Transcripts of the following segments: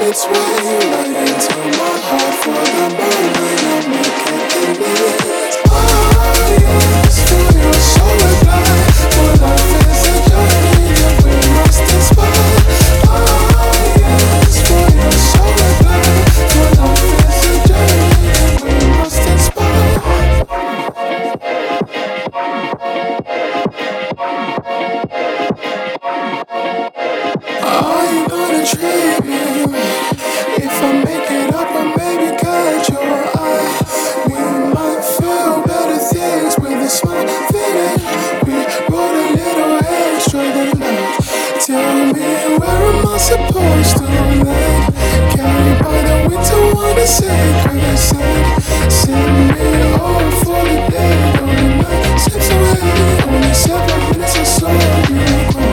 its way right into my heart for the moment I'm making it. Oh yes, feel your soul reply. For life is a journey that we must inspire. Oh yes, feel your soul reply. For life is a journey that we must inspire. Are you gonna treat me right? If I make it up and maybe catch your eye, we might feel better things with a small feeling. We wrote a little extra than that. Tell me, where am I supposed to land? Carried by the wind to wanna sacred sand. Send me home for the day or the night slips away. Only 7 minutes or so you go.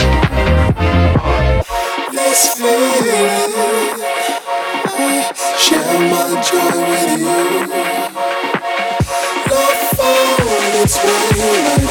This feeling, I share my joy with you. Love found its way right